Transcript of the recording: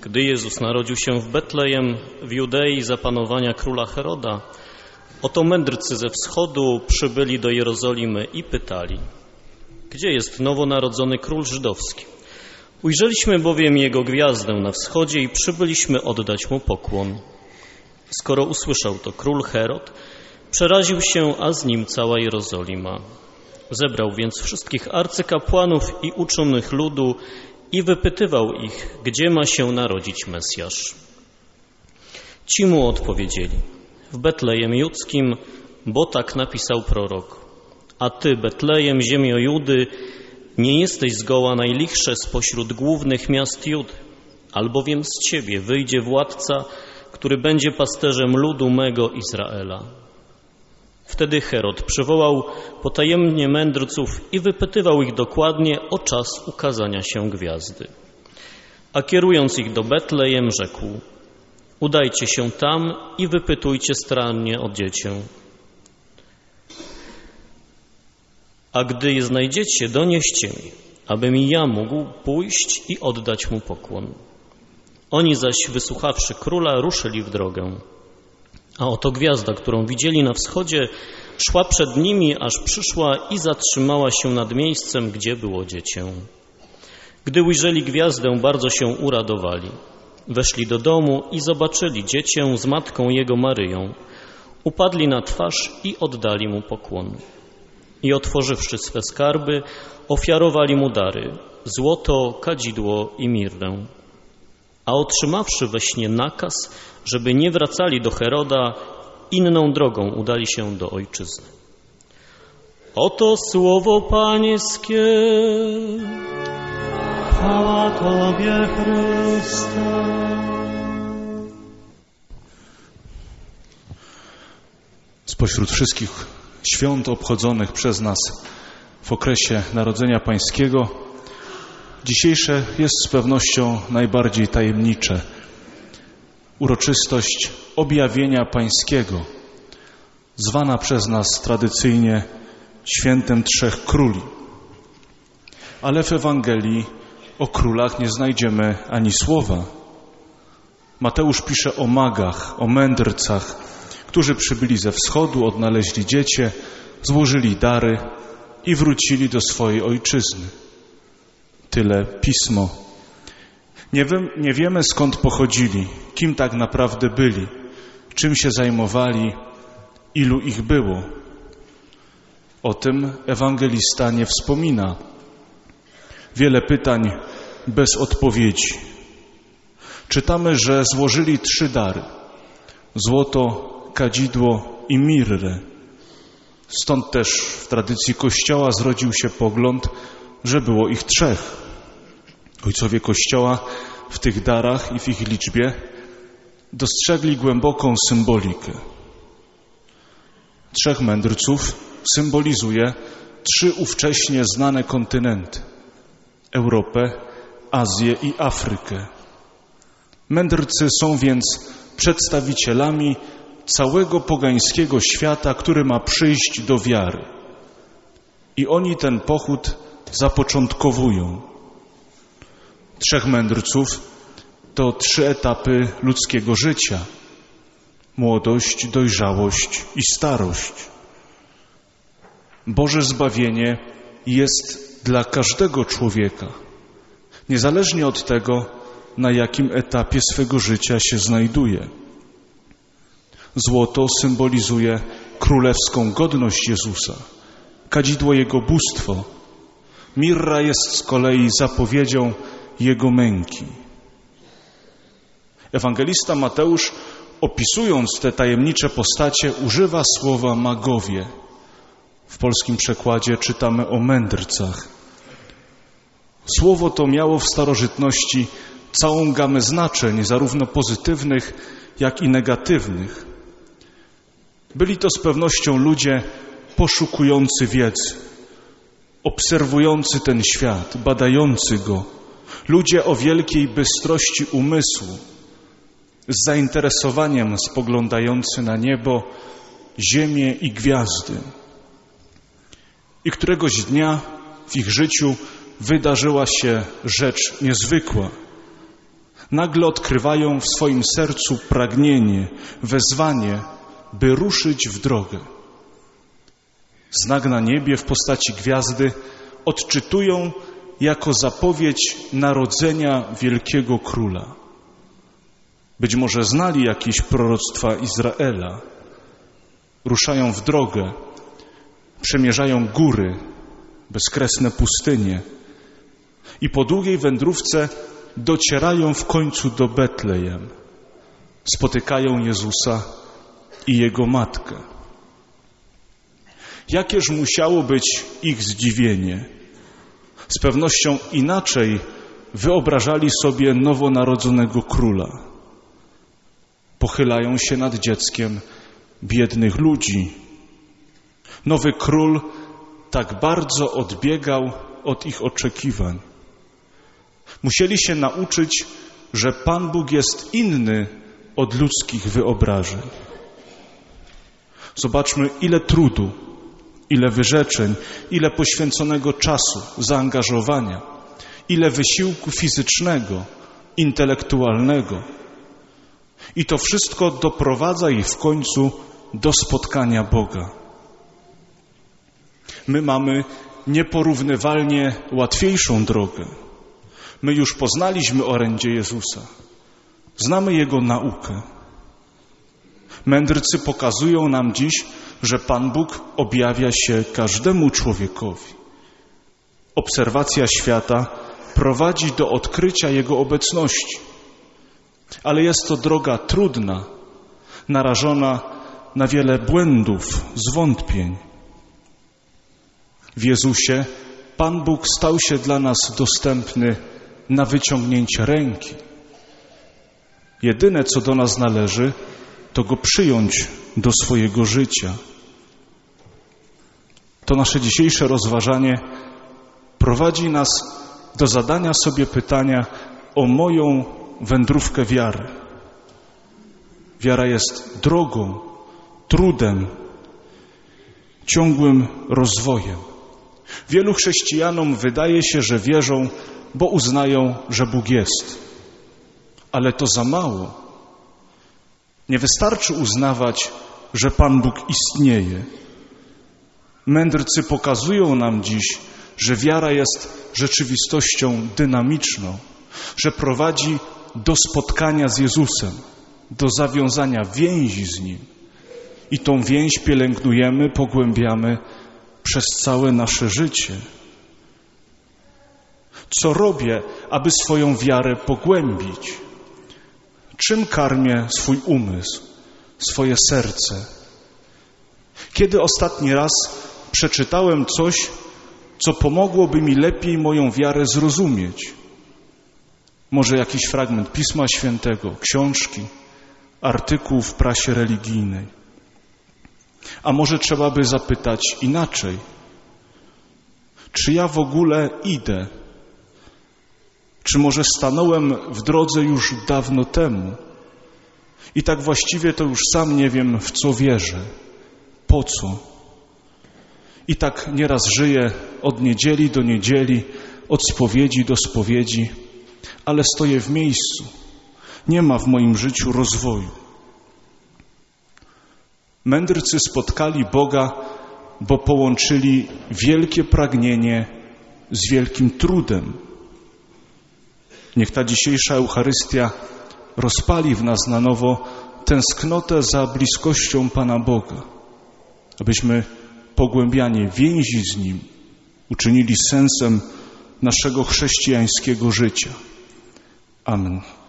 Gdy Jezus narodził się w Betlejem, w Judei za panowania króla Heroda, oto mędrcy ze wschodu przybyli do Jerozolimy i pytali: gdzie jest nowonarodzony król żydowski? Ujrzeliśmy bowiem jego gwiazdę na wschodzie i przybyliśmy oddać mu pokłon. Skoro usłyszał to król Herod, przeraził się, a z nim cała Jerozolima. Zebrał więc wszystkich arcykapłanów i uczonych ludu i wypytywał ich, gdzie ma się narodzić Mesjasz. Ci mu odpowiedzieli: w Betlejem Judzkim, bo tak napisał prorok. A ty, Betlejem, ziemio Judy, nie jesteś zgoła najlichsze spośród głównych miast Judy, albowiem z ciebie wyjdzie władca, który będzie pasterzem ludu mego Izraela. Wtedy Herod przywołał potajemnie mędrców i wypytywał ich dokładnie o czas ukazania się gwiazdy. A kierując ich do Betlejem, rzekł: udajcie się tam i wypytujcie starannie o dziecię. A gdy je znajdziecie, donieście mi, abym i ja mógł pójść i oddać mu pokłon. Oni zaś, wysłuchawszy króla, ruszyli w drogę. A oto gwiazda, którą widzieli na wschodzie, szła przed nimi, aż przyszła i zatrzymała się nad miejscem, gdzie było dziecię. Gdy ujrzeli gwiazdę, bardzo się uradowali. Weszli do domu i zobaczyli dziecię z matką jego Maryją. Upadli na twarz i oddali mu pokłon. I otworzywszy swe skarby, ofiarowali mu dary: złoto, kadzidło i mirrę. A otrzymawszy we śnie nakaz, żeby nie wracali do Heroda, inną drogą udali się do ojczyzny. Oto słowo Pańskie. Chwała Tobie, Chryste. Spośród wszystkich świąt obchodzonych przez nas w okresie Narodzenia Pańskiego, dzisiejsze jest z pewnością najbardziej tajemnicze. Uroczystość Objawienia Pańskiego, zwana przez nas tradycyjnie Świętem Trzech Króli. Ale w Ewangelii o królach nie znajdziemy ani słowa. Mateusz pisze o magach, o mędrcach, którzy przybyli ze wschodu, odnaleźli dziecię, złożyli dary i wrócili do swojej ojczyzny. Tyle Pismo. Nie wiemy, skąd pochodzili, kim tak naprawdę byli, czym się zajmowali, ilu ich było. O tym ewangelista nie wspomina. Wiele pytań bez odpowiedzi. Czytamy, że złożyli 3 dary: złoto, kadzidło i mirrę. Stąd też w tradycji Kościoła zrodził się pogląd, że było ich 3. Ojcowie Kościoła w tych darach i w ich liczbie dostrzegli głęboką symbolikę. 3 mędrców symbolizuje 3 ówcześnie znane kontynenty: Europę, Azję i Afrykę. Mędrcy są więc przedstawicielami całego pogańskiego świata, który ma przyjść do wiary. I oni ten pochód zapoczątkowują. 3 mędrców to 3 etapy ludzkiego życia: młodość, dojrzałość i starość. Boże zbawienie jest dla każdego człowieka, niezależnie od tego, na jakim etapie swego życia się znajduje. Złoto symbolizuje królewską godność Jezusa, kadzidło Jego bóstwo. Mirra jest z kolei zapowiedzią Jego męki. Ewangelista Mateusz, opisując te tajemnicze postacie, używa słowa magowie. W polskim przekładzie czytamy o mędrcach. Słowo to miało w starożytności całą gamę znaczeń, zarówno pozytywnych, jak i negatywnych. Byli to z pewnością ludzie poszukujący wiedzy, obserwujący ten świat, badający go. Ludzie o wielkiej bystrości umysłu, z zainteresowaniem spoglądający na niebo, ziemię i gwiazdy. I któregoś dnia w ich życiu wydarzyła się rzecz niezwykła. Nagle odkrywają w swoim sercu pragnienie, wezwanie, by ruszyć w drogę. Znak na niebie w postaci gwiazdy odczytują jako zapowiedź narodzenia wielkiego króla. Być może znali jakieś proroctwa Izraela. Ruszają w drogę, przemierzają góry, bezkresne pustynie i po długiej wędrówce docierają w końcu do Betlejem. Spotykają Jezusa i Jego matkę. Jakież musiało być ich zdziwienie. Z pewnością inaczej wyobrażali sobie nowonarodzonego króla. Pochylają się nad dzieckiem biednych ludzi. Nowy król tak bardzo odbiegał od ich oczekiwań. Musieli się nauczyć, że Pan Bóg jest inny od ludzkich wyobrażeń. Zobaczmy, ile trudu, ile wyrzeczeń, ile poświęconego czasu, zaangażowania, ile wysiłku fizycznego, intelektualnego. I to wszystko doprowadza ich w końcu do spotkania Boga. My mamy nieporównywalnie łatwiejszą drogę. My już poznaliśmy orędzie Jezusa. Znamy Jego naukę. Mędrcy pokazują nam dziś, że Pan Bóg objawia się każdemu człowiekowi. Obserwacja świata prowadzi do odkrycia Jego obecności. Ale jest to droga trudna, narażona na wiele błędów, zwątpień. W Jezusie Pan Bóg stał się dla nas dostępny na wyciągnięcie ręki. Jedyne, co do nas należy, to Go przyjąć do swojego życia. To nasze dzisiejsze rozważanie prowadzi nas do zadania sobie pytania o moją wędrówkę wiary. Wiara jest drogą, trudem, ciągłym rozwojem. Wielu chrześcijanom wydaje się, że wierzą, bo uznają, że Bóg jest. Ale to za mało. Nie wystarczy uznawać, że Pan Bóg istnieje. Mędrcy pokazują nam dziś, że wiara jest rzeczywistością dynamiczną, że prowadzi do spotkania z Jezusem, do zawiązania więzi z Nim. I tą więź pielęgnujemy, pogłębiamy przez całe nasze życie. Co robię, aby swoją wiarę pogłębić? Czym karmię swój umysł, swoje serce? Kiedy ostatni raz przeczytałem coś, co pomogłoby mi lepiej moją wiarę zrozumieć? Może jakiś fragment Pisma Świętego, książki, artykuł w prasie religijnej. A może trzeba by zapytać inaczej. Czy ja w ogóle idę? Czy może stanąłem w drodze już dawno temu? I tak właściwie to już sam nie wiem, w co wierzę. Po co? I tak nieraz żyję od niedzieli do niedzieli, od spowiedzi do spowiedzi, ale stoję w miejscu. Nie ma w moim życiu rozwoju. Mędrcy spotkali Boga, bo połączyli wielkie pragnienie z wielkim trudem. Niech ta dzisiejsza Eucharystia rozpali w nas na nowo tęsknotę za bliskością Pana Boga, abyśmy pogłębianie więzi z Nim uczynili sensem naszego chrześcijańskiego życia. Amen.